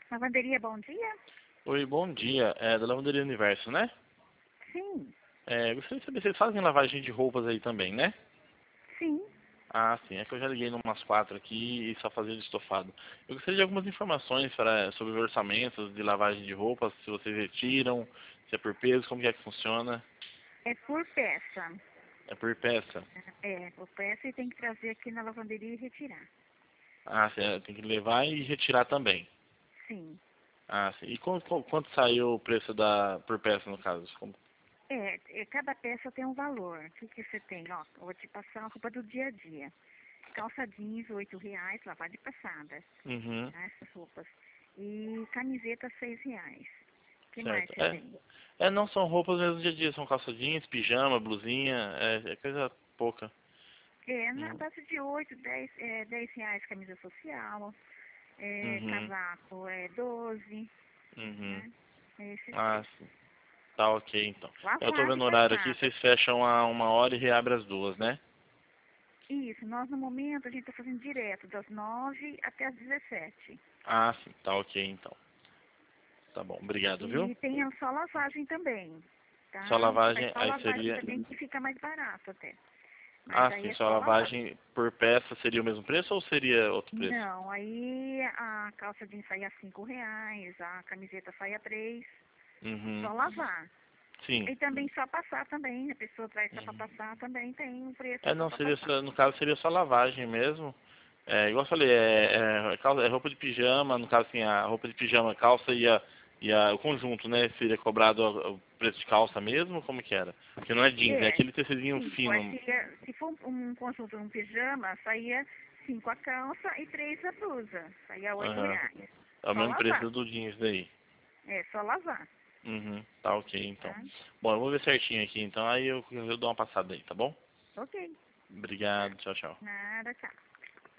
Lavanderia, bom dia? Oi, bom dia. É da Lavanderia Universo, né? Sim, Gostaria de saber, vocês fazem lavagem de roupas aí também, né? sim. Ah, sim. É que eu já liguei numas 4 aqui e só fazia de estofado. Eu gostaria de algumas informações sobre orçamentos de lavagem de roupas, se vocês retiram, se é por peso, como que é que funciona. É por peça. É por peça. É, por peça e tem que trazer aqui na lavanderia e retirar. Ah, sim, tem que levar e retirar também. Sim. Ah, sim. E quanto saiu o preço por peça, no caso? Cada peça tem um valor. O que que você tem? Ó, eu vou te passar a roupa do dia a dia. Calça jeans, R$ 8, lavagem passada. Uhum, Tá? Essas roupas. E camiseta, R$ 6. O que mais certo. você tem? Não são roupas mesmo do dia a dia, são calça jeans, pijama, blusinha, é coisa pouca. Na Hum, base de 8, 10, R$ 10 camisa social. Uhum, Casaco é 12, uhum. né? É esses Ah, preços. sim. Tá ok, então. Eu tô Lavagem vendo o horário aqui, passada. vocês fecham a 1h e reabrem às 2, né? Isso, nós no momento a gente está fazendo direto, das 9 até as 17. Ah, sim, tá ok, então. Tá bom, obrigado, viu? E tem a só lavagem também, Só tá? Faz lavagem, só aí lavagem seria... também que fica mais barato até. Mas Ah, aí sim, é só só lavagem. lavagem por peça seria o mesmo preço ou seria outro preço? Não, aí a calça jeans sai a R$ 5, a camiseta sai a 3, Uhum, só lavar. sim. E também só passar também, a pessoa traz só para Uhum. passar também, tem um preço só Não, para passar. no caso seria só lavagem mesmo. Igual eu falei, é roupa de pijama, no caso assim, a roupa de pijama, a calça o conjunto, né? Seria cobrado o preço de calça mesmo, como que era? Porque não é jeans, é É, aquele tecidozinho sim, fino. se for um conjunto, um pijama, saía 5 a calça e 3 a blusa. Saía Aham. R$ 8. É o Só mesmo lavar. preço do jeans daí. É, só lavar, Uhum, tá ok então. tá? Bom, eu vou ver certinho aqui, então aí eu dou uma passada aí, tá bom? Ok. Obrigado, tchau, tchau. Nada, tchau.